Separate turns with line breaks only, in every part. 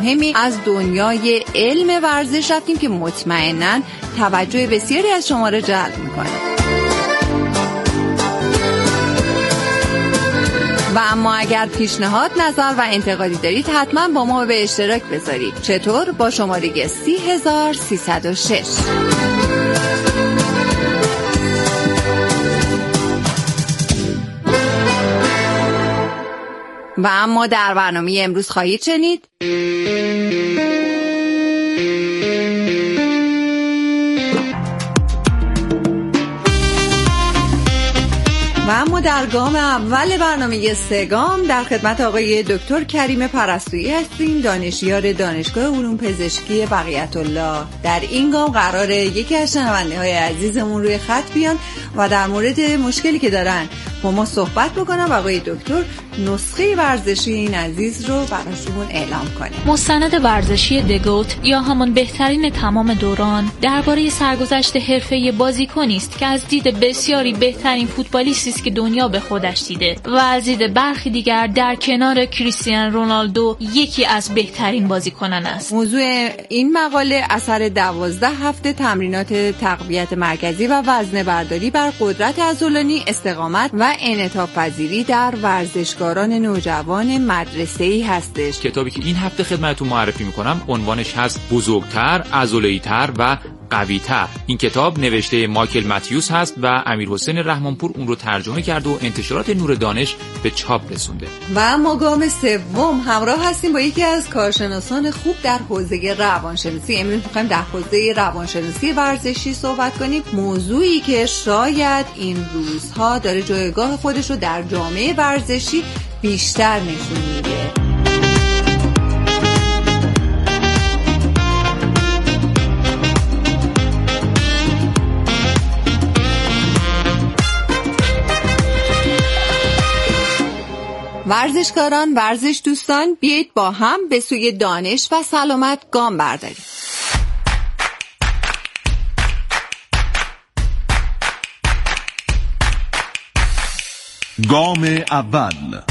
مهمی از دنیای علم ورزش رفتیم که مطمئناً توجه بسیاری از شما را جلب میکنه. و اما اگر پیشنهاد، نظر و انتقادی دارید حتما با ما به اشتراک بذارید. چطور؟ با شماره 30306. و اما در برنامه امروز خواهید شنید و اما در گام اول برنامه سگام در خدمت آقای دکتر کریم پرستویی هستیم، دانشیار دانشگاه علوم پزشکی بقیت‌الله. در این گام قراره یکی از شنونده‌های عزیزمون روی خط بیان و در مورد مشکلی که دارن با ما صحبت بکنم و آقای دکتر نسخه ورزشی این عزیز رو براشون اعلام کنه.
مستند ورزشی دگوت یا همان بهترین تمام دوران درباره سرگذشت حرفه‌ای بازیکنی است که از دید بسیاری بهترین فوتبالیستی است که دنیا به خودش دیده و از دید برخی دیگر در کنار کریستیانو رونالدو یکی از بهترین بازیکنان است.
موضوع این مقاله اثر 12 هفته تمرینات تقویت مرکزی و وزنه برداری بر قدرت عضلانی، استقامت و انعطاف پذیری در ورزشکاران نوجوان مدرسه‌ای هستش.
کتابی که این هفته خدمتتون معرفی میکنم عنوانش هست بزرگتر، عضله‌ای‌تر و قوی‌تر. این کتاب نوشته مایکل متیوس هست و امیرحسین رحمانپور اون رو ترجمه کرد و انتشارات نور دانش به چاپ رسونده.
و ما گام سوم همراه هستیم با یکی از کارشناسان خوب در حوزه روانشناسی. امروز می‌خوایم در حوزه روانشناسی ورزشی صحبت کنیم، موضوعی که شاید این روزها داره جایگاه خودش رو در جامعه ورزشی بیشتر نشون میده. ورزشکاران، ورزش دوستان، بیایید با هم به سوی دانش و سلامت گام برداریم.
گام اول.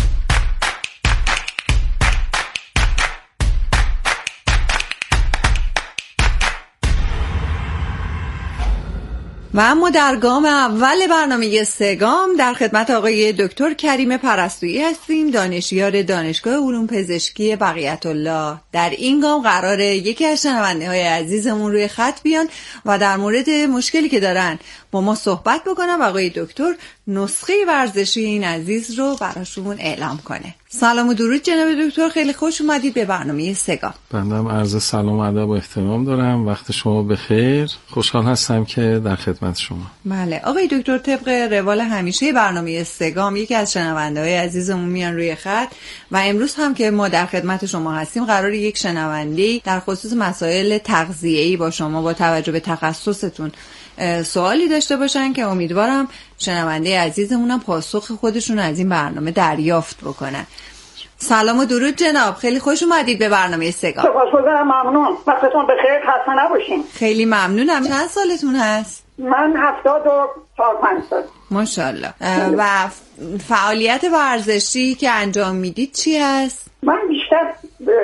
و اما در گام اول برنامه سگام در خدمت آقای دکتر کریم پرستویی هستیم، دانشیار دانشگاه علوم پزشکی بقیت‌الله. در این گام قراره یکی از شنونده‌های عزیزمون روی خط بیان و در مورد مشکلی که دارن با ما صحبت بکنم و آقای دکتر نسخه ورزشی این عزیز رو براشون اعلام کنه. سلام و درود جناب دکتر، خیلی خوش اومدید به برنامه سگام.
بنده عرض سلام و ادب و احترام دارم. وقت شما بخیر. خوشحال هستم که در خدمت شما.
بله آقای دکتر، طبق روال همیشه برنامه سگام یکی از شنونده‌های عزیزمون میان روی خط و امروز هم که ما در خدمت شما هستیم قراره یک شنونده در خصوص مسائل تغذیه‌ای با شما با توجه به تخصصتون سوالی داشته باشن که امیدوارم شنونده عزیزمونم پاسخ خودشون از این برنامه دریافت بکنن. سلام و درود جناب، خیلی خوش اومدید به برنامه سگام.
سپاسگزارم، ممنون. وقتتون بخیر، خسته نباشین.
خیلی ممنونم. چند سالتون هست؟
من 74-5 سال.
ماشاءالله. و فعالیت ورزشی که انجام میدید چی هست؟
من بیشتر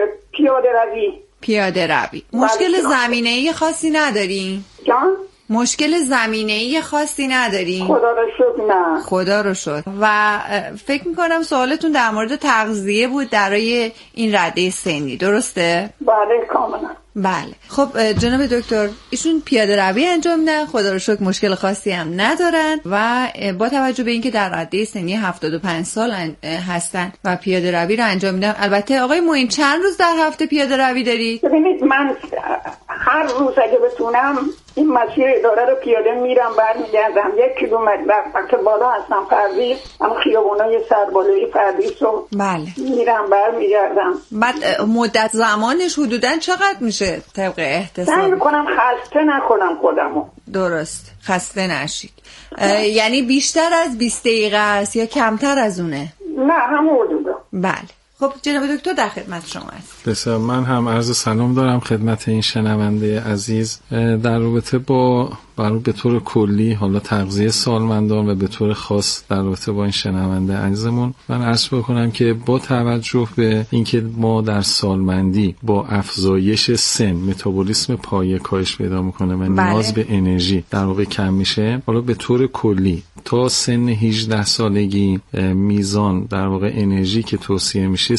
پیاده روی.
مشکل زمینه‌ای خاصی ندارین؟
جان؟
مشکل زمینه‌ای خاصی ندارین؟
خدا رو شکر نه.
خدا رو شکر. و فکر میکنم سوالتون در مورد تغذیه بود برای این رده سنی، درسته؟
بله کاملا.
بله. خب جناب دکتر، ایشون پیاده روی انجام میدن، خدا رو شکر مشکل خاصی هم ندارن و با توجه به اینکه در رده سنی 75 سال هستن و پیاده روی رو انجام میدن. البته آقای معین چند روز در هفته پیاده روی دارید؟
ببینید من هر روز اگه بتونم این مسیر اداره رو پیاده میرم برمیگردم 1 کیلومتر وقتی بالا هستم پردیس، اما خیابونای سربالایی پردیس رو
بله
میرم برمیگردم.
بعد مدت زمانش حدوداً چقدر میشه طبق احتساب؟
سعی میکنم خسته نکنم خودمو.
درست، خسته نشید. یعنی بیشتر از 20 دقیقه است یا کمتر از اونه؟
نه همون حدودا.
بله خب جناب دکتر در خدمت شما هست.
بسیار. من هم عرض سلام دارم خدمت این شنونده عزیز در رابطه با به طور کلی حالا تغذیه سالمندان و به طور خاص در رابطه با این شنونده عزیزمون من عرض بکنم که با توجه به اینکه ما در سالمندی با افزایش سن متابولیسم پایه کاهش پیدا میکنه و نیاز به انرژی در واقع کم میشه، حالا به طور کلی تا سن 18 سالگی میزان در واقع انرژی که توصیه میشه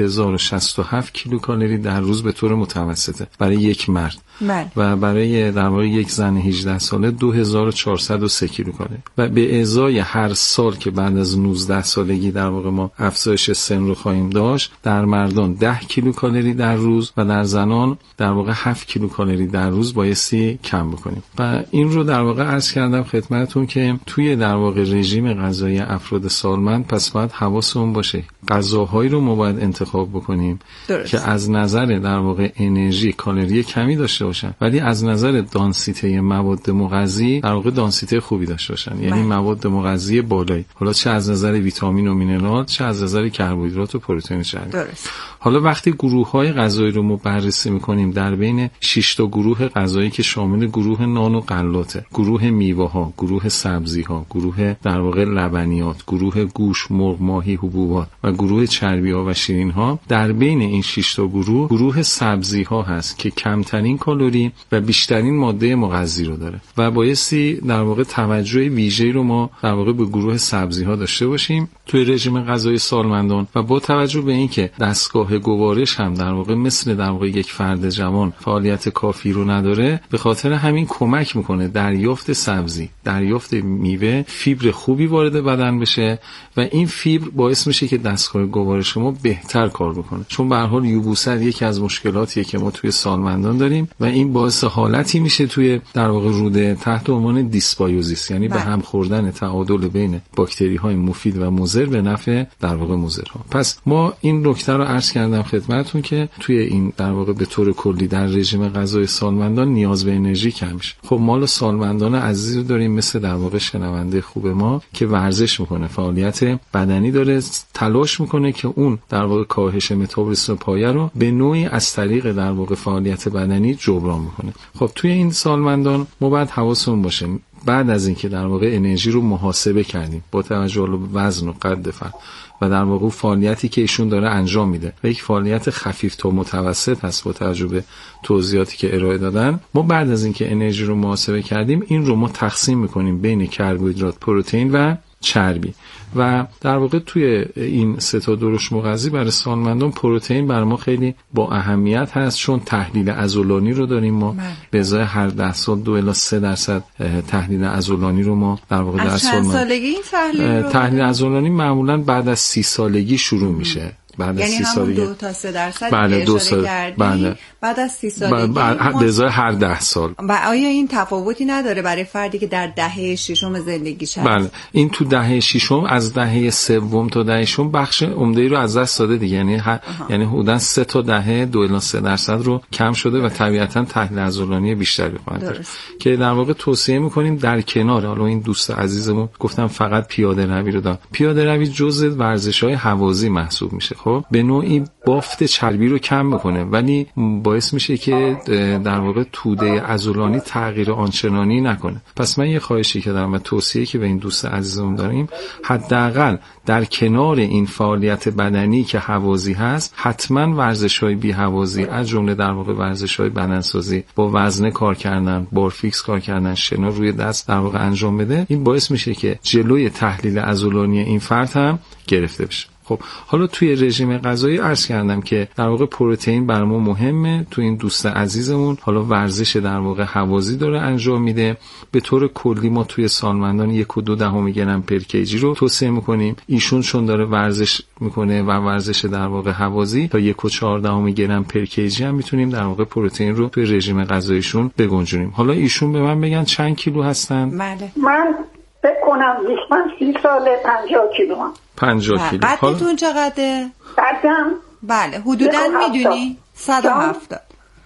3067 کیلوکالری در روز به طور متوسطه برای یک مرد و برای در واقع یک زن 18 ساله 2403 کیلوکالری و به ازای هر سال که بعد از 19 سالگی در واقع ما افزایش سن رو خواهیم داشت، در مردان 10 کیلوکالری در روز و در زنان در واقع 7 کیلوکالری در روز بایستی کم بکنیم. و این رو در واقع عرض کردم خدمتتون که توی در واقع رژیم غذایی افراد سالمند پس باید حواسمون باشه غذاهایی رو ما باید انتخاب بکنیم که از نظر در واقع انرژی کالری کمی داشته باشن ولی از نظر دانسیته مواد مغذی در واقع دانسیته خوبی داشته باشن، یعنی مواد مغذی بالایی، حالا چه از نظر ویتامین و مینرال چه از نظر کربوهیدرات و پروتئین چربی. حالا وقتی گروه‌های غذایی رو ما بررسی می‌کنیم در بین 6 تا گروه غذایی که شامل گروه نان و غلاته، گروه میوه‌ها، گروه سبزی‌ها، گروه در واقع لبنیات، گروه گوشت، مرغ، ماهی، حبوبات و گروه چربی‌ها و شیرین‌ها، در بین این 6 تا گروه سبزی‌ها هست که کمترین کالری و بیشترین ماده مغذی رو داره و بایستی در واقع توجه ویژه‌ای رو ما در واقع به گروه سبزی‌ها داشته باشیم توی رژیم غذایی سالمندان و با توجه به اینکه دستگاه گوارش هم در واقع مثل در واقع یک فرد جوان فعالیت کافی رو نداره، به خاطر همین کمک میکنه دریافت سبزی، دریافت میوه، فیبر خوبی وارد بدن بشه و این فیبر باعث میشه که دستگاه گوارش ما بهتر کار بکنه، چون به هر حال یبوست یکی از مشکلاتیه که ما توی سالمندان داریم و این باعث حالتی میشه توی در واقع روده تحت عنوان دیسبایوزیس، یعنی به هم خوردن تعادل بین باکتری های مفید و مضر به نفع در واقع مضرها. پس ما این نکته رو عرض کردم خدمتتون که توی این در واقع به طور کلی در رژیم غذایی سالمندان نیاز به انرژی کم میشه. خب ما سالمندان عزیز رو داریم مثل در واقع شنونده خوب ما که ورزش میکنه، فعالیت بدنی داره، تلاش میکنه که اون در واقع کاهش متابولیسم پایه رو به نوعی از طریق در واقع فعالیت بدنی جبران میکنه. خب توی این سالمندان ما باید حواسمون باشه بعد از اینکه در واقع انرژی رو محاسبه کردیم با توجه به وزن و قد فرد و در واقع فعالیتی که ایشون داره انجام میده و یک فعالیت خفیف تا متوسط هست با توجه به توضیحاتی که ارائه دادن، ما بعد از اینکه انرژی رو محاسبه کردیم این رو ما تقسیم میکنیم بین کربوهیدرات، پروتئین و چربی و در واقع توی این سه تا درشت مغذی برای سالمندان پروتئین برای ما خیلی با اهمیت هست، چون تحلیل عضلانی رو داریم ما به ازای هر 10 سال 2 الی 3% تحلیل عضلانی رو ما در واقع در سالمندان تحلیل عضلانی معمولا بعد از 30 سالگی شروع میشه. بعد از 30 سالگی 2
تا 3%
بله 2 سال
بعد از 30 سالگی
به ازای هر 10 سال.
و آیا این تفاوتی نداره برای فردی که در دهه ششم زندگیش هست؟
بله این تو دهه ششم از دهه سوم تا دهه ششم بخش عمده‌ای رو از دست داده دیگه، یعنی حدوداً 3 تا دهه 2 الی 3% رو کم شده و طبیعتاً تحلیل عضلانی بیشتری خواهد داشت که در واقع توصیه می‌کنیم در کنار حالا این دوست عزیزمون گفتم فقط پیاده روی رو دارم، پیاده روی جزء ورزش‌های هوازی محسوب میشه، خب به نوعی بافت چربی رو کم میکنه ولی باعث میشه که در واقع توده عضلانی تغییر آنچنانی نکنه. پس من یه خواهشی که دارم و توصیه‌ای که به این دوست عزیزم داریم، حداقل در کنار این فعالیت بدنی که هوازی هست حتما ورزش‌های بی هوازی از جمله در واقع ورزش‌های بدنسازی با وزنه کار کردن، بارفیکس کار کردن، شنا روی دست در واقع انجام بده. این باعث میشه که جلوی تحلیل عضلانی این فرد هم گرفته بشه. خب حالا توی رژیم غذایی عرض کردم که در واقع پروتئین برای ما مهمه. تو این دوست عزیزمون حالا ورزش در واقع هوازی داره انجام میده. به طور کلی ما توی سالمندان 1.2 گرم پر کیجی رو توصیه میکنیم. ایشون چون داره ورزش میکنه و ورزش در واقع هوازی تا 1.4 گرم پر کیجی هم میتونیم در واقع پروتئین رو توی رژیم غذاییشون بگنجونیم. حالا ایشون به من بگن چند کیلو هستن؟
بله
من فکر کنم 30 ساله 50 کیلو هم.
50 کیلو.
قدتون چقدره؟
قدم
بله حدوداً میدونی 170.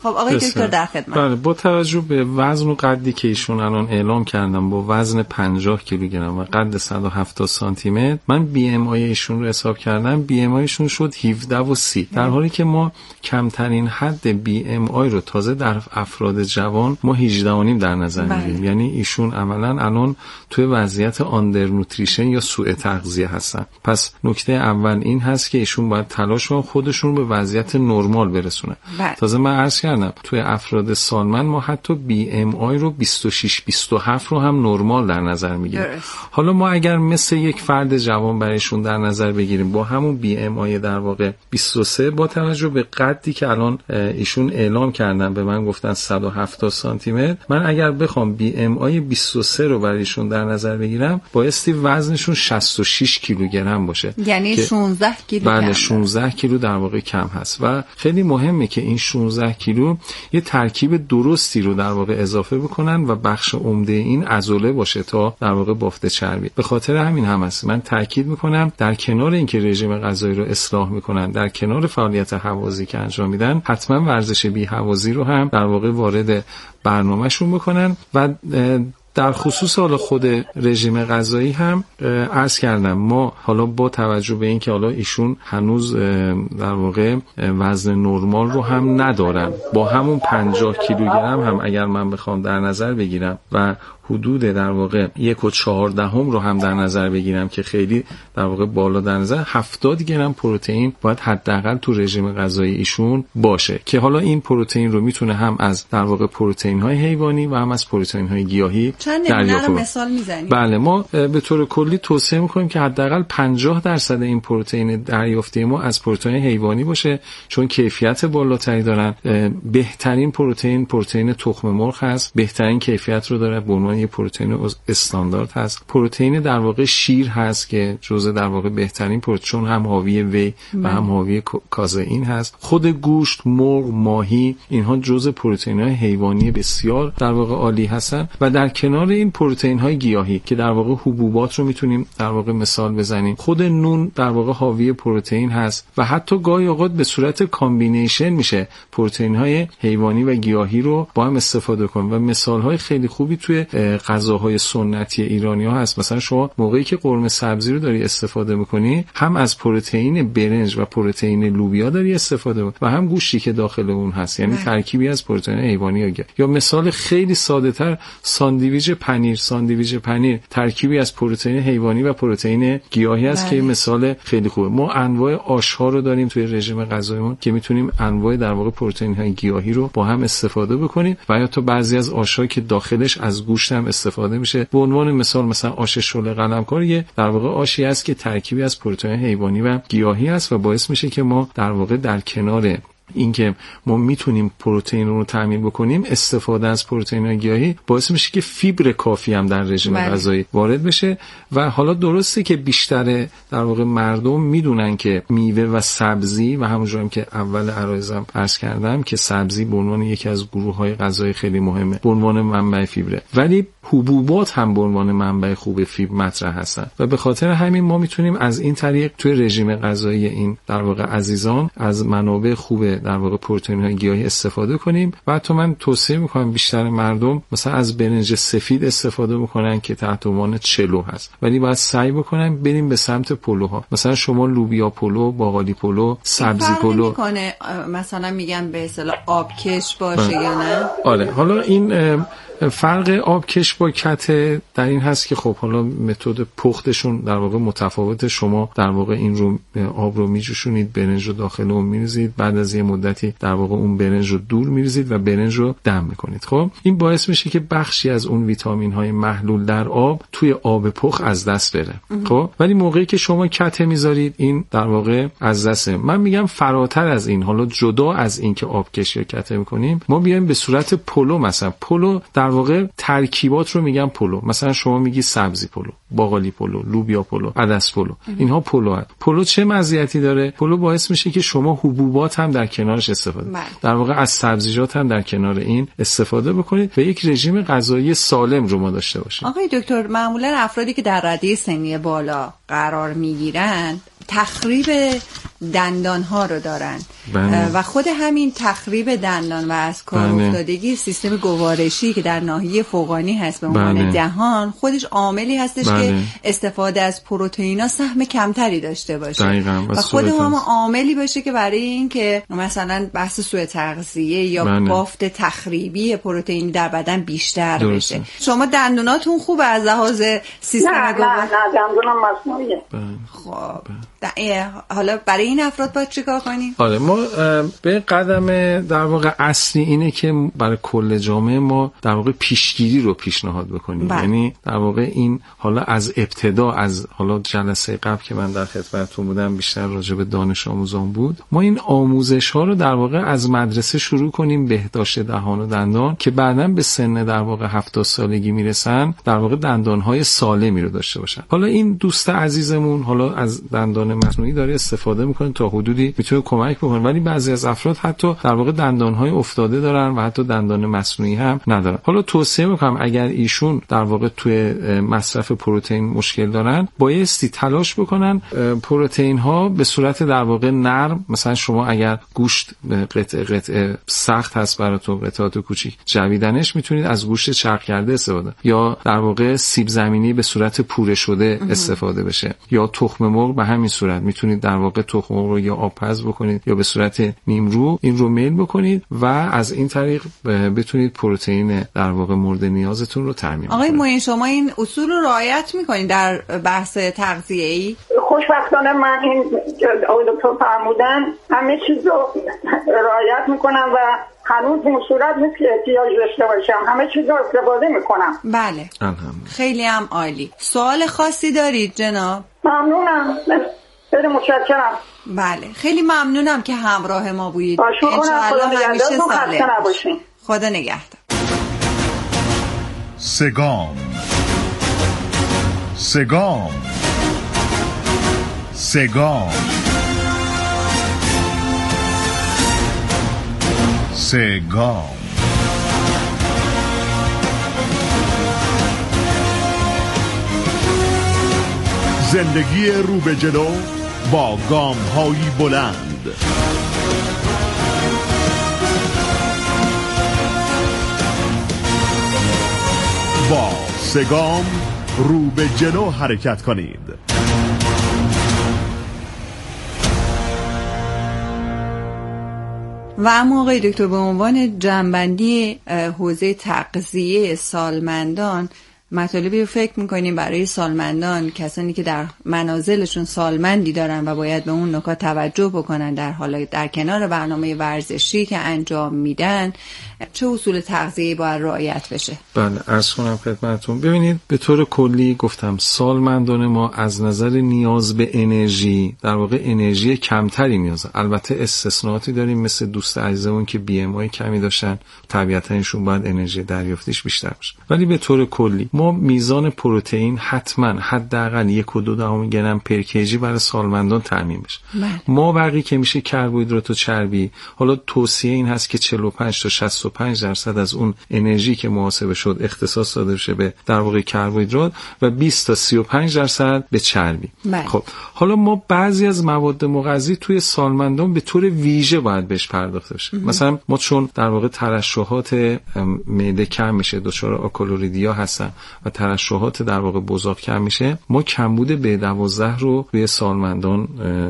خب آقای دکتر در خدمت.
بله، با توجه به وزن و قدی که ایشون الان اعلام کردم با وزن 50 کیلوگرم و قد 170 سانتی متر، من بی ام آی ایشون رو حساب کردم، بی ام آیشون شد 17 و 30، در حالی که ما کمترین حد بی ام آی رو تازه در افراد جوان ما 18.5 در نظر میگیریم. یعنی ایشون عملاً الان توی وضعیت آندر نوتریشن یا سوء تغذیه هستن. پس نکته اول این هست که ایشون باید تلاش کنن خودشون به وضعیت نرمال برسونن. تازه من عرض کردم توی افراد سالمند ما حتی بی ام آی رو 26 27 رو هم نرمال در نظر میگیریم. حالا ما اگر مثل یک فرد جوان برایشون در نظر بگیریم با همون بی ام آی در واقع 23 با توجه به قدی که الان ایشون اعلام کردن به من گفتن 170 سانتی متر، من اگر بخوام بی ام آی 23 رو برایشون در نظر بگیرم بایستی وزنشون 66 کیلوگرم باشه.
یعنی 16 کیلو.
بله 16 کیلو در واقع کم هست و خیلی مهمه که این 16 کیلو یه ترکیب درستی رو در واقع اضافه بکنن و بخش عمده این عضله باشه تا در واقع بافت چربی. به خاطر همین هم هست من تاکید میکنم در کنار اینکه رژیم غذایی رو اصلاح میکنن، در کنار فعالیت هوازی که انجام میدن، حتما ورزش بی هوازی رو هم در واقع وارد برنامهشون بکنن. و در خصوص حالا خود رژیم غذایی هم عرض کردم ما حالا با توجه به اینکه حالا ایشون هنوز در واقع وزن نرمال رو هم ندارن، با همون 50 کیلوگرم هم اگر من بخوام در نظر بگیرم و حدود در واقع 1.14 رو هم در نظر بگیرم که خیلی در واقع بالا در نظر، 70 گرم پروتئین باید حداقل تو رژیم غذایی ایشون باشه که حالا این پروتئین رو میتونه هم از در واقع پروتئین های حیوانی و هم از پروتئین های گیاهی
دریافت کنه. مثال میزنید؟
بله، ما به طور کلی توصیه میکنیم که حداقل 50% این پروتئین دریافتی ما از پروتئین حیوانی باشه چون کیفیت بالاتری دارن. بهترین پروتئین تخم مرغ هست، بهترین کیفیت رو داره، به عنوان یه پروتئین استاندارد هست. پروتئین در واقع شیر هست که جزء در واقع بهترین پروتئین چون هم حاوی وی و هم حاوی کازئین هست. خود گوشت، مرغ، ماهی اینها جزء پروتئین‌های حیوانی بسیار در واقع عالی هستن و در کنار این پروتئین‌های گیاهی که در واقع حبوبات رو میتونیم در واقع مثال بزنیم، خود نون در واقع حاوی پروتئین هست و حتی گاهی اوقات به صورت کامبینیشن میشه پروتئین‌های حیوانی و گیاهی رو با هم استفاده کنیم و مثال‌های خیلی خوبی توی غذاهای سنتی ایرانی‌ها هست. مثلا شما موقعی که قرمه سبزی رو داری استفاده می‌کنی هم از پروتئین برنج و پروتئین لوبیا داری استفاده می‌کنی و هم گوشتی که داخل اون هست، یعنی ترکیبی از پروتئین حیوانی یا مثال خیلی ساده‌تر ساندویچ پنیر ترکیبی از پروتئین حیوانی و پروتئین گیاهی است که مثال خیلی خوبه. ما انواع آش‌ها رو داریم توی رژیم غذاییمون که می‌تونیم انواع در واقع پروتئین‌های گیاهی رو با هم استفاده بکنیم و یا تو بعضی از آش‌ها که داخلش از گوشت هم استفاده میشه. به عنوان مثلا آش شله قلمکار در واقع آشی است که ترکیبی از پروتئین حیوانی و گیاهی است و باعث میشه که ما در واقع در کنار اینکه ما میتونیم پروتئین رو تامین بکنیم، استفاده از پروتئین گیاهی باعث میشه که فیبر کافی هم در رژیم غذایی وارد بشه. و حالا درسته که بیشتر در واقع مردم میدونن که میوه و سبزی و همونجوری که اول عرایزم عرض کردم که سبزی به عنوان یکی از گروه‌های غذایی خیلی مهمه به عنوان منبع فیبره، ولی حبوبات هم به عنوان منبع خوب فیبر مطرح هستن و به خاطر همین ما میتونیم از این طریق توی رژیم غذایی این در واقع عزیزان از منابع خوب در واقع پروتئین‌های گیاهی استفاده کنیم. و حتی من توصیه میکنم بیشتر مردم مثلا از برنج سفید استفاده بکنن که تحت عنوان چلو هست، ولی باید سعی بکنن بریم به سمت پلوها. مثلا شما لوبیا پلو، باقالی پلو، سبزی پلو میکنه،
مثلا میگن به اصطلاح آبکش باشه یا نه؟
آره، حالا این فرق آبکش با کته در این هست که خب حالا متد پختشون در واقع متفاوته. شما در واقع این رو آب رو میجوشونید، برنج رو داخل اون میریزید، بعد از یه مدتی در واقع اون برنج رو دور میریزید و برنج رو دم میکنید. خب این باعث میشه که بخشی از اون ویتامین های محلول در آب توی آب پخت از دست بره. خب ولی موقعی که شما کته میذارید این در واقع از دسته. من میگم فراتر از این، حالا جدا از این که آبکش یا کته میکنیم، ما بیایم به صورت پلو. مثلا پلو در واقع ترکیبات رو میگم پلو. مثلا شما میگی سبزی پلو، باقالی پلو، لوبیا پلو، عدس پلو، اینها پلو هست. پلو چه مزیتی داره؟ پلو باعث میشه که شما حبوبات هم در کنارش استفاده در واقع از سبزیجات هم در کنار این استفاده بکنید و یک رژیم غذایی سالم رو ما داشته باشیم.
آقای دکتر، معمولا افرادی که در رده سنی بالا قرار میگیرن تخریب دندان ها رو دارن و خود همین تخریب دندان و از کار افتادگی سیستم گوارشی که در ناحیه فوقانی هست به عنوان دهان خودش عاملی هستش که استفاده از پروتئینا سهم کمتری داشته باشه و خود هم عاملی باشه که برای این که مثلا بحث سوء تغذیه یا بافت تخریبی پروتئینی در بدن بیشتر بشه. شما دندوناتون خوبه از لحاظ سیستم گوارشی؟
نه دندونم مصنوعیه.
خب حالا برای این افراد باید چیکار کنیم؟
آره ما به قدم در واقع اصلی اینه که برای کل جامعه ما در واقع پیشگیری رو پیشنهاد بکنیم. یعنی در واقع این حالا از ابتدا از حالا جلسه قبل که من در خدمتتون بودم بیشتر راجع به دانش آموزان بود، ما این آموزش ها رو در واقع از مدرسه شروع کنیم، بهداشت دهان و دندان، که بعداً به سن در واقع 70 سالگی میرسن در واقع دندان های سالمی رو داشته باشن. حالا این دوست عزیزمون حالا از دندان مصنوعی داره استفاده میکنه، تا حدودی میتونه کمک بکنه، ولی بعضی از افراد حتی در واقع دندانهای افتاده دارن و حتی دندان مصنوعی هم ندارن. حالا توصیه میکنم اگر ایشون در واقع توی مصرف پروتئین مشکل دارن، بایستی تلاش بکنن پروتئین ها به صورت در واقع نرم، مثلا شما اگر گوشت قطعه سخت هست براتون، قطعات کوچیک جویدنش، میتونید از گوشت چرخ کرده استفاده، یا در واقع سیب زمینی به صورت پوره شده استفاده بشه، یا تخم مرغ به همین صورت میتونید در واقع تخم مرغ رو یا آبپز بکنید یا به صورت نیمرو این رو میل بکنید و از این طریق بتونید پروتئین در واقع مورد نیازتون رو تامین کنید.
آقای معین شما این اصول رو رعایت میکنید در بحث تغذیه‌ای؟
خوشبختانه من این آقای دکتر فرمودن همه چیز رو رعایت میکنم و هنوز این صورت نیست که احتیاج داشته باشم، همه چیز رو استفاده میکنم.
بله خیلی هم عالی. سوال خاصی دارید جناب؟
ممنونم، خیلی متشکرم.
بله خیلی ممنونم که همراه ما بودید.
انشاءالله همیشه
سالم. خدا نگهدار.
سگام سگام سگام سگام زندگی رو به جلو با گام‌هایی بلند. با سگام رو به جلو حرکت کنید.
و اما آقای دکتر به عنوان جنبندی حوزه تغذیه سالمندان مطالبی رو فکر میکنیم برای سالمندان، کسانی که در منازلشون سالمندی دارن و باید به اون نکات توجه بکنن در کنار برنامه ورزشی که انجام میدن، چه اصول تغذیه‌ای باید رعایت بشه؟
بله عرض کنم خدمتتون. ببینید به طور کلی گفتم سالمندان ما از نظر نیاز به انرژی در واقع انرژی کمتری نیازه. البته استثناءاتی داریم مثل دوست عزیزمون که BMI کمی داشتن، طبیعتا ایشون باید انرژی دریافتیش بیشتر باشه، ولی به طور کلی ما میزان پروتئین حتما حداقل 1.2 گرم پر کیجی برای سالمندان تامین بشه. ما بقیه که میشه کربوهیدرات و چربی، حالا توصیه این هست که 45 تا 65% از اون انرژی که محاسبه شد اختصاص داده بشه به در واقع کربوهیدرات و 20 تا 35% به چربی. خب حالا ما بعضی از مواد مغذی توی سالمندان به طور ویژه باید بهش پرداخته بشه. مثلا ما چون در واقع ترشحات معده کم میشه، دچار آکالوریدیا هستن و ترشحات در واقع بزاق کم میشه، ما کمبود B12 رو روی سالمندان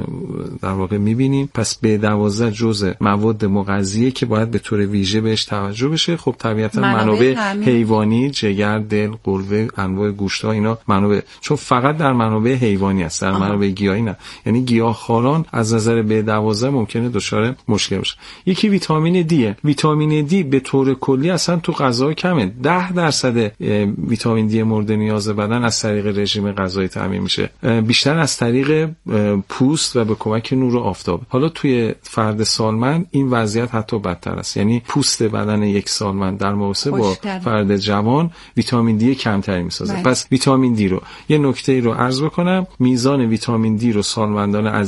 در واقع میبینیم. پس B12 جزء مواد مغذیه که باید به طور ویژه بهش توجه بشه. خب طبیعتا منابع حیوانی، جگر، دل، قلوه، انواع گوشت‌ها، اینا منابع، چون فقط در منابع حیوانی هست، در منابع گیاهی نه. یعنی گیاهخواران از نظر B12 ممکنه دچار مشکل بشه. یکی ویتامین دی. ویتامین دی به طور کلی اصلا تو غذا کمه. 10% ویتامین دی مورد نیاز بدن از طریق رژیم غذایی تامین میشه، بیشتر از طریق پوست و به کمک نور آفتاب. حالا توی فرد سالمند این وضعیت حتی بدتر است، یعنی پوست بدن یک سالمند در مقایسه با فرد جوان ویتامین دی کمتری میسازه. پس ویتامین دی رو یه نکته رو عرض بکنم، میزان ویتامین دی رو سالمندان عزیز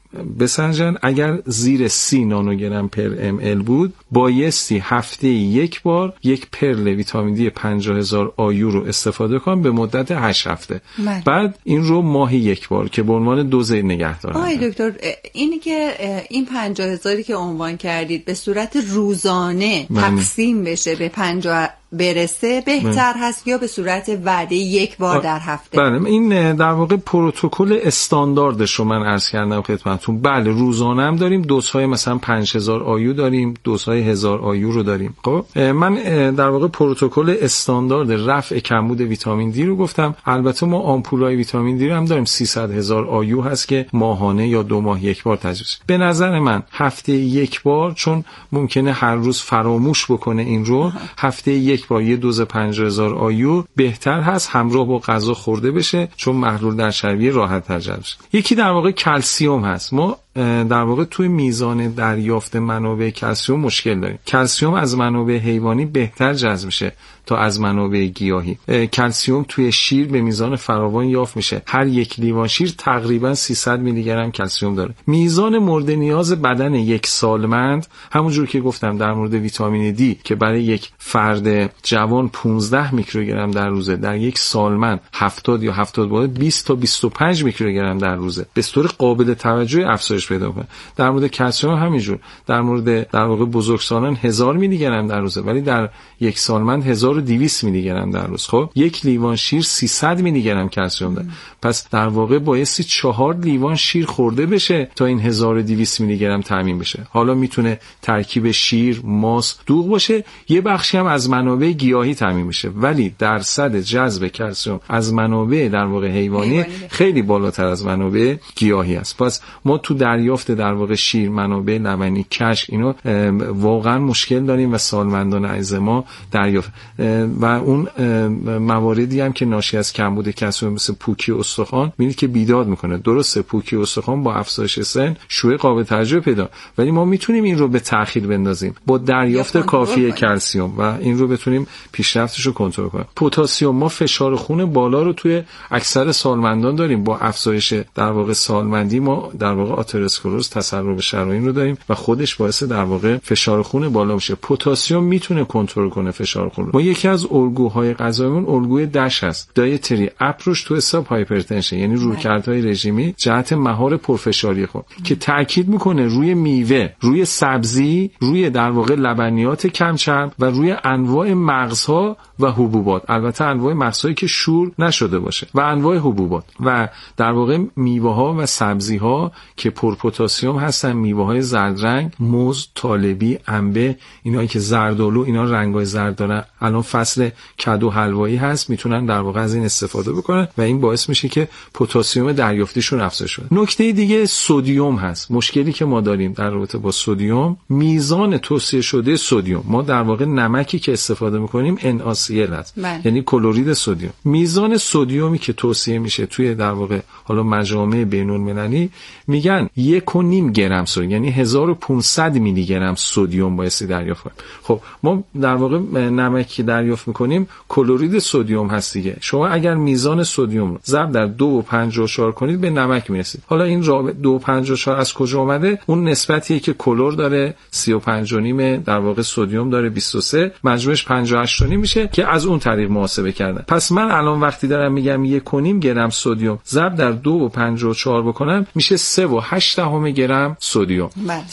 بسنجن. اگر زیر 30 نانوگرم پر ml بود بایستی هفته یک بار یک پرل ویتامین دی 50,000 آیو رو استفاده کن به مدت 8 هفته. بعد این رو ماهی یک بار که به عنوان دوز نگه دارن.
آقای دکتر اینی که این 50,000 که عنوان کردید به صورت روزانه تقسیم بشه به 50 برسه بهتر هست یا به صورت وعده یک بار در هفته؟
بله، این در واقع پروتکل استانداردش رو من عرض کردم خدمتتون. بله، روزانه هم داریم، دوزهای مثلا 5000 آیو داریم، دوزهای 1000 آیو رو داریم. خب من در واقع پروتکل استاندارد رفع کمبود ویتامین دی رو گفتم. البته ما آمپولای ویتامین دی رو هم داریم، 300,000 آیو هست که ماهانه یا 2 ماه یک بار تجویز. به نظر من هفته یک بار، چون ممکنه هر روز فراموش بکنه این رو، هفته یک بار یه دوز 50,000 آیو بهتر هست، همراه با غذا خورده بشه، چون محلول در چربی راحت تر جذب شه. یکی در واقع کلسیم هست. ما در واقع توی میزان دریافت منابع کلسیم مشکل داریم. کلسیم از منابع حیوانی بهتر جذب میشه تا از منابع گیاهی. کلسیم توی شیر به میزان فراوان یافت میشه. هر یک لیوان شیر تقریبا 300 میلی گرم کلسیم داره. میزان مورد نیاز بدن یک سالمند، همونجور که گفتم در مورد ویتامین دی که برای یک فرد جوان 15 میکروگرم در روزه، در یک سالمند 70 یا 70 باید 20 تا 25 میکروگرم در روزه به طور قابل توجه افزایش پیدا کنه. در مورد کلسیم همینجور. در مورد در واقع بزرگسالان 1000 میلی گرم در روزه، ولی در یک سالمند 1200 میلی گرم در روز. خب یک لیوان شیر 300 میلی گرم کلسیم داره. پس در واقع بایستی 4 لیوان شیر خورده بشه تا این 1200 میلی گرم تامین بشه. حالا میتونه ترکیب شیر، ماست، دوغ باشه، یه بخشی هم از منابع گیاهی تامین میشه، ولی درصد جذب کلسیم از منابع در واقع حیوانی خیلی بالاتر از منابع گیاهی است. پس ما تو دریافت در واقع شیر، منابع لبنی، کشک، اینا واقعا مشکل داریم و سالمندان عزیز ما دریافت و اون مواردی هم که ناشی از کمبود کلسیم مثل پوکی استخوان میبینید که بیداد میکنه. درسته پوکی استخوان با افزایش سن شوی قابل توجه پیدا، ولی ما میتونیم این رو به تأخیر بندازیم با دریافت کافی کلسیم و این رو بتونیم پیشرفتش رو کنترل کنیم. پتاسیم، ما فشار خون بالا رو توی اکثر سالمندان داریم. با افزایش در واقع سالمندی ما در واقع آتروسکلروز، تسرب شرايین رو داریم و خودش باعث در واقع فشار خون بالا میشه. پتاسیم میتونه کنترل کنه فشار خون رو. ما یکی از الگوهای غذاییمون الگوی دش هست، دایتری اپروچ تو استاپ هایپرتنشن، یعنی رویکردهای رژیمی جهت مهار پرفشاری خون که تاکید میکنه روی میوه، روی سبزی، روی در واقع لبنیات کم چرب و روی انواع مغزها و حبوبات. البته انواع مغزهایی که شور نشده باشه و انواع حبوبات و در واقع میوه ها و سبزی ها که پر پتاسیم هستن. میوه های زرد رنگ، موز، طالبی، انبه، اینایی که زردآلو، اینا رنگای زرد دارن. الان فصل کدو حلوایی هست، میتونن در واقع از این استفاده بکنن و این باعث میشه که پتاسیم دریافتیشون افزایش شه. نکته دیگه سدیم هست. مشکلی که ما داریم در رابطه با سدیم، میزان توصیه شده سدیم. ما در واقع نمکی که استفاده میکنیم NaCl هست، یعنی کلرید سدیم. میزان سدیمی که توصیه میشه توی در واقع حالا مجامع بین‌المللی میگن 1.5 گرم سدیم، یعنی 1500 میلی گرم سدیم بایستی دریافت کنیم. خب ما در واقع نمکی که دریافت میکنیم کلرید سدیم هست دیگه. شما اگر میزان سدیم رو ضرب در 2.54 کنید به نمک میرسید. حالا این 2.54 از کجا اومده؟ اون نسبتیه که کلر داره 35.5 در واقع سدیم داره 23، مجموعش 58.5 میشه که از اون طریق محاسبه کردن. پس من الان وقتی دارم میگم 1.5 گرم سدیم ضرب در 2.54 بکنم میشه 3.8 گرم سدیم.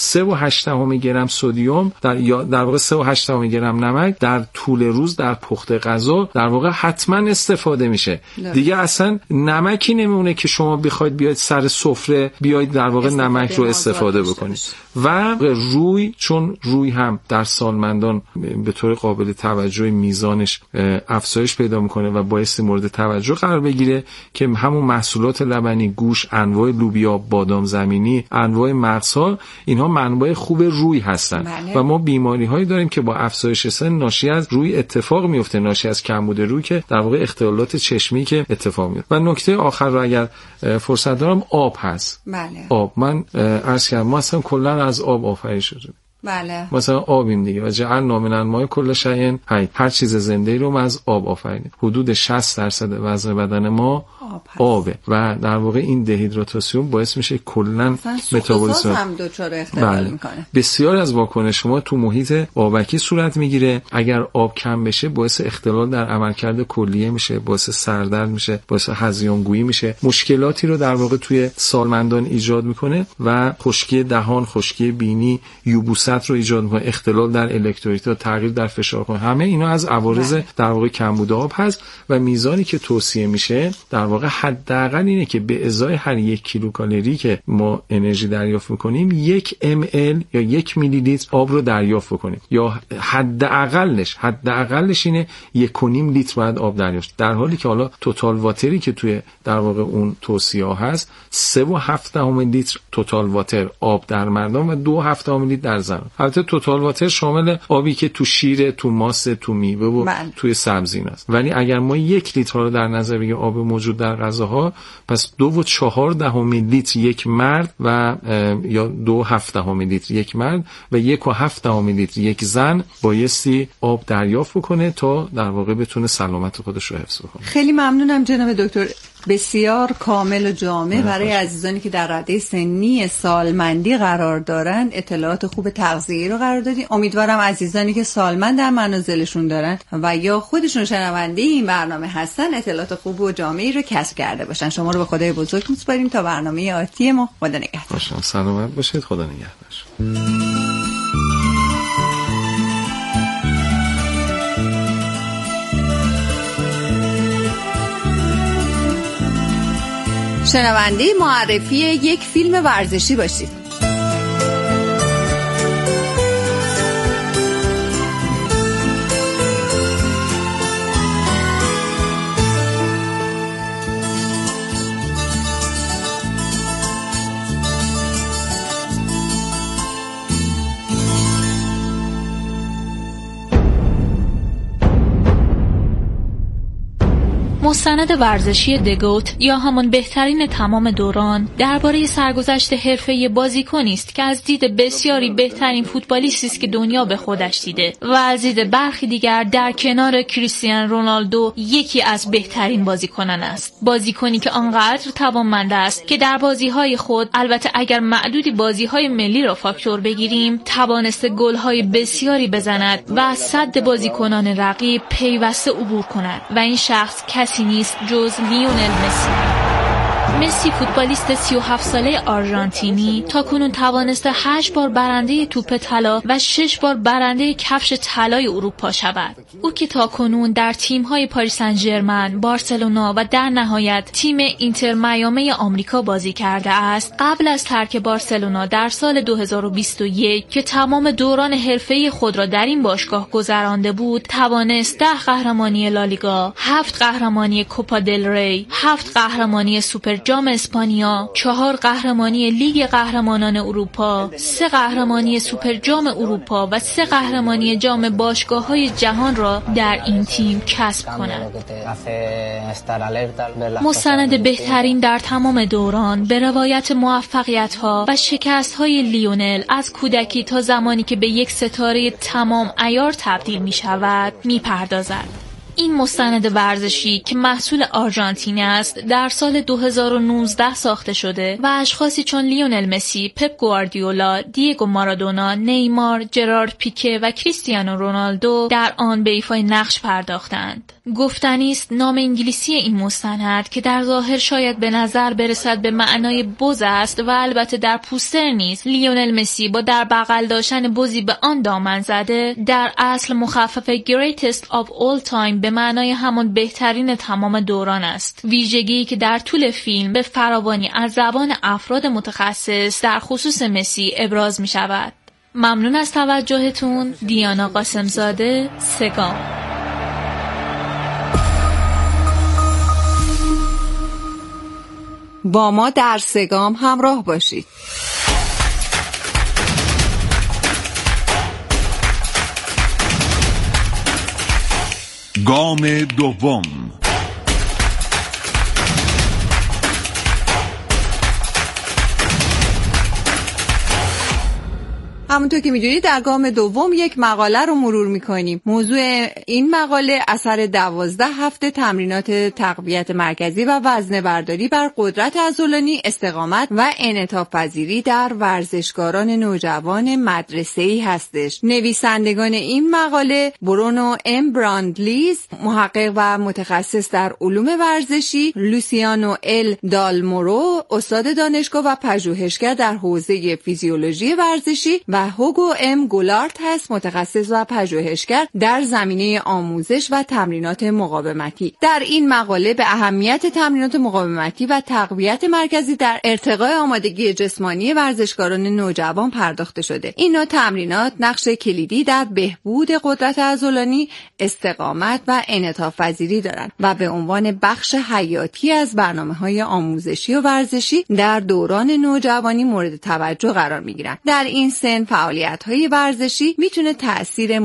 3.8 گرم سدیم در واقع 3.8 گرم نمک در طول روز در پخت غذا در واقع حتما استفاده میشه. دیگه اصلا نمکی نمیمونه که شما بخواید بیاید سر سفره بیاید در واقع نمک رو استفاده بکنید. و روی، چون روی هم در سالمندان به طور قابل توجه میزانش افزایش پیدا میکنه و باعث مورد توجه قرار بگیره که همون محصولات لبنی، گوشت، انواع لوبیا، بادام زمینی، انواع مغزها، اینها منبع خوب روی هستن. و ما بیماری هایی داریم که با افزایش سن ناشی از روی اتفاق میفته، ناشی از کمبود روی که در واقع اختلالات چشمی که اتفاق میفته. و نکته آخر رو اگر فرصت دارم، آب هست. آب، من عرض کردم ما اصلا کلا از آب آفریده شدیم.
بله.
مثلا آبیم دیگه و جعلنا من الماء کل شیء حی، هر چیز زنده‌ای رو ما از آب آفریدیم. حدود 60% وزن بدن ما آبه و در واقع این دهیدراتاسیون باعث میشه کلا متابولیسم
هم دچار اختلال میکنه.
بسیار از واکنش ما تو محیط آبکی صورت میگیره. اگر آب کم بشه باعث اختلال در عملکرد کلیه میشه، باعث سردرد میشه، باعث هذیان‌گویی میشه، مشکلاتی رو در واقع توی سالمندان ایجاد میکنه و خشکی دهان، خشکی بینی، یبوست رو ایجاد میکنه، اختلال در الکترولیت‌ها، تغییر در فشار خون. همه اینا از عوارض در واقع کمبود آب هست و میزانی که توصیه میشه در واقع حداقل اینه که به ازای هر 1 کیلوکالری که ما انرژی دریافت میکنیم 1 ml یا 1 میلی لیتر آب رو دریافت بکنیم، یا حداقلش اینه 1.5 لیتر باید آب دریافت، در حالی که حالا توتال واتری که توی در واقع اون توصیه هست 3.7 لیتر توتال واتر آب در مردان و 2.7 لیتر در زنان. البته توتال واتر شامل آبی که تو شیر، تو ماست، تو میوه و توی سبزی است. ولی اگر ما 1 لیتر رو در نظر بگیریم آب موجود در غذاها، پس 2.4 لیتر یک مرد و یا 2.7 لیتر یک مرد و 1.7 لیتر یک زن بایستی آب دریافت بکنه تا در واقع بتونه سلامت خودش رو حفظ کنه.
خیلی ممنونم جناب دکتر، بسیار کامل و جامع برای عزیزانی که در رده سنی سالمندی قرار دارن اطلاعات خوب تغذیه‌ای رو قرار دادین. امیدوارم عزیزانی که سالمند در منازلشون دارن و یا خودشون شنونده این برنامه هستن اطلاعات خوب و جامعی رو کسب کرده باشن. شما رو به خدای بزرگ میسپاریم تا برنامه آتی ما. خدا نگهدار.
سلامت باشید. خدا نگهدار.
شنونده معرفی یک فیلم ورزشی باشید.
مستند ورزشی دگوت یا همون بهترین تمام دوران درباره سرگذشت حرفه‌ای بازیکنی است که از دید بسیاری بهترین فوتبالیستی است که دنیا به خودش دیده و از دید برخی دیگر در کنار کریستیانو رونالدو یکی از بهترین بازیکنان است. بازیکنی که آنقدر توانمند است که در بازی‌های خود، البته اگر معدودی بازی‌های ملی را فاکتور بگیریم، توانسته گل‌های بسیاری بزند و از سد بازیکنان رقیب پیوسته عبور کند و این شخص کسی نیست جز لیونل مسی. مسی فوتبالیست 37 ساله آرژانتینی تاکنون توانسته 8 بار برنده توپ طلا و 6 بار برنده کفش طلای اروپا شود. او که تاکنون در تیم‌های پاریس سن ژرمن، بارسلونا و در نهایت تیم اینتر میامی آمریکا بازی کرده است، قبل از ترک بارسلونا در سال 2021 که تمام دوران حرفه‌ای خود را در این باشگاه گذرانده بود، توانست 10 قهرمانی لالیگا، 7 قهرمانی کوپا دل ری، 7 قهرمانی سوپر جام اسپانیا، 4 قهرمانی لیگ قهرمانان اروپا، 3 قهرمانی سوپر جام اروپا و 3 قهرمانی جام باشگاه‌های جهان را در این تیم کسب کند. مستند بهترین در تمام دوران به روایت موفقیت‌ها و شکست‌های لیونل از کودکی تا زمانی که به یک ستاره تمام عیار تبدیل می‌شود می‌پردازد. این مستند ورزشی که محصول آرژانتین است در سال 2019 ساخته شده و اشخاصی چون لیونل مسی، پپ گواردیولا، دیگو مارادونا، نیمار، جرارد پیکه و کریستیانو رونالدو در آن به ایفای نقش پرداختند. گفتنی است نام انگلیسی این مستند که در ظاهر شاید به نظر برسد به معنای بز است و البته در پوستر نیز لیونل مسی با در بغل داشتن بزی به آن دامن زده در اصل مخفف greatest of all time به معنای همان بهترین تمام دوران است. ویژگی که در طول فیلم به فراوانی از زبان افراد متخصص در خصوص مسی ابراز می شود. ممنون از توجهتون. دیانا قاسمزاده، سگام.
با ما در سگام همراه باشید.
گام دوم.
همونطور که میدونید در گام دوم یک مقاله رو مرور میکنیم. موضوع این مقاله اثر 12 هفته تمرینات تقویت مرکزی و وزنه برداری بر قدرت عضلانی، استقامت و انعطاف پذیری در ورزشکاران نوجوان مدرسه‌ای هستش. نویسندگان این مقاله برونو ام براندلیز، محقق و متخصص در علوم ورزشی، لوسیانو ال دالمورو، استاد دانشگاه و پژوهشگر در حوزه فیزیولوژی ورزشی و هوگو ام گولارت هست، متخصص و پژوهشگر در زمینه آموزش و تمرینات مقاومتی. در این مقاله به اهمیت تمرینات مقاومتی و تقویت مرکزی در ارتقای آمادگی جسمانی ورزشکاران نوجوان پرداخته شده. این نوع تمرینات نقش کلیدی در بهبود قدرت عضلانی، استقامت و انعطاف پذیری دارند و به عنوان بخش حیاتی از برنامه‌های آموزشی و ورزشی در دوران نوجوانی مورد توجه قرار می‌گیرند. در این سن فعالیت‌های ورزشی میتونه تأثیر